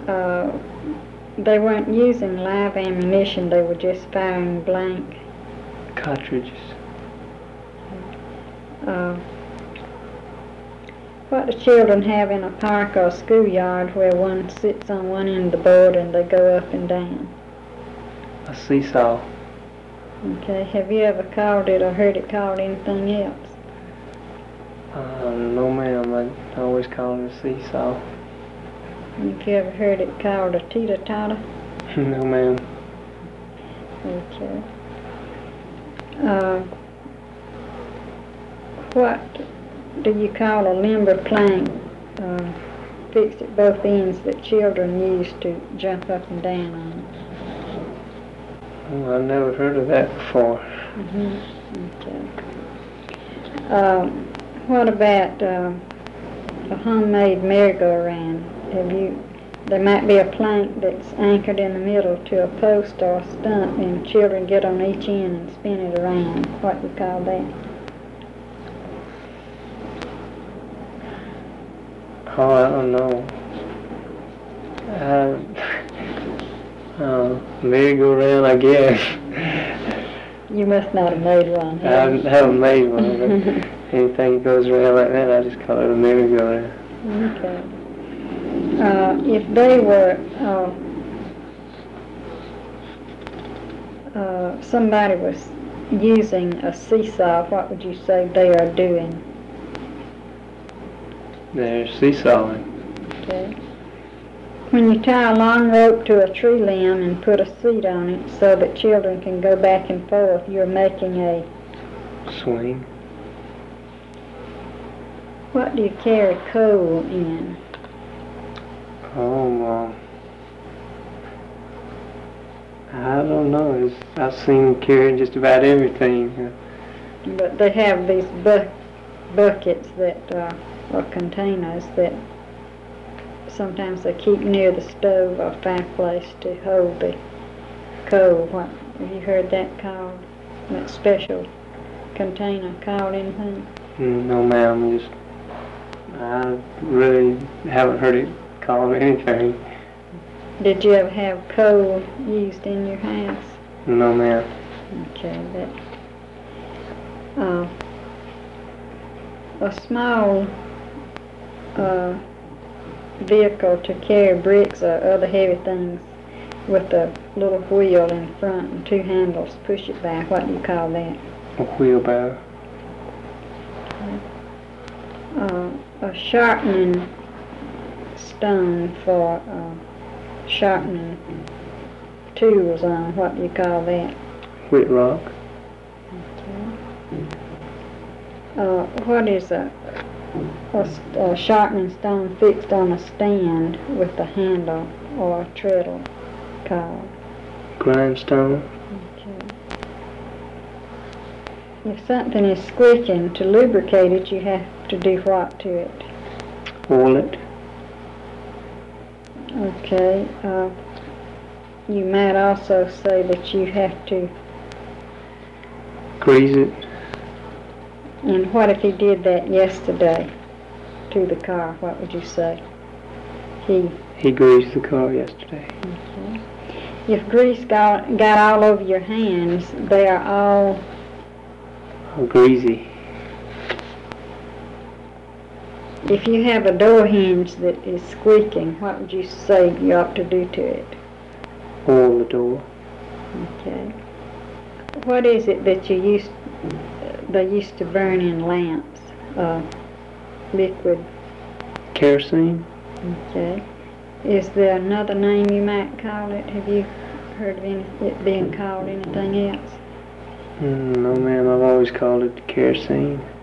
uh, they weren't using live ammunition, they were just firing blank cartridges. What do children have in a park or schoolyard where one sits on one end of the board and they go up and down? A seesaw. Okay, have you ever called it or heard it called anything else? No ma'am, I always call it a seesaw. Have you ever heard it called a teeter-totter? No ma'am. Okay. What do you call a limber plank fixed at both ends that children use to jump up and down on? I've never heard of that before. Okay. What about a homemade merry-go-round? There might be a plank that's anchored in the middle to a post or a stump, and children get on each end and spin it around. What do you call that? Oh, I don't know. Merry-go-round, I guess. You must not have made one. I haven't made one, but anything that goes around like that, I just call it a merry-go-round. Okay. If they were, somebody was using a seesaw, what would you say they are doing? They're seesawing. Okay. When you tie a long rope to a tree limb and put a seat on it so that children can go back and forth, you're making a swing. What do you carry coal in? Oh, I don't know. I've seen them carrying just about everything. But they have these buckets that or containers that sometimes they keep near the stove or fireplace to hold the coal. What have you heard that called? That special container called anything? No, ma'am. I really haven't heard it called anything. Did you ever have coal used in your house? No, ma'am. Okay, a small vehicle to carry bricks or other heavy things with a little wheel in front and two handles push it back. What do you call that? A wheelbarrow. A sharpening stone for sharpening tools on. What do you call that? Whet rock. Okay. What is a sharpening stone fixed on a stand with a handle or a treadle called? Grindstone. Okay. If something is squeaking, to lubricate it, you have to do what to it? Oil it. Okay. You might also say that you have to grease it. And what if he did that yesterday to the car? What would you say? He greased the car yesterday. Okay. If grease got all over your hands, they are all greasy. If you have a door hinge that is squeaking, what would you say you ought to do to it? Oil the door. Okay. What is it that they used to burn in lamps? Liquid. Kerosene. Okay. Is there another name you might call it? Have you heard of it being called anything else? No, ma'am. I've always called it kerosene.